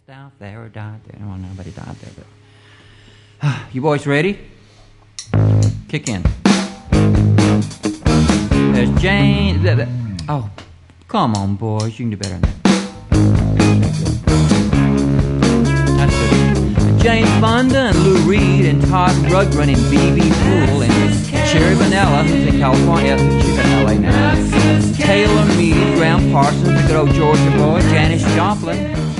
passed out there or died there. Well, nobody died there, but... You boys ready? Kick in. There's Jane... Oh, come on, boys. You can do better than that. That's good. Jane Fonda and Lou Reed and Todd Rundgren and B.B. Poole and Cherry Vanilla, who's in California. She's in L.A. now. Taylor Mead, Graham Parsons, the good old Georgia boy, Janis Joplin,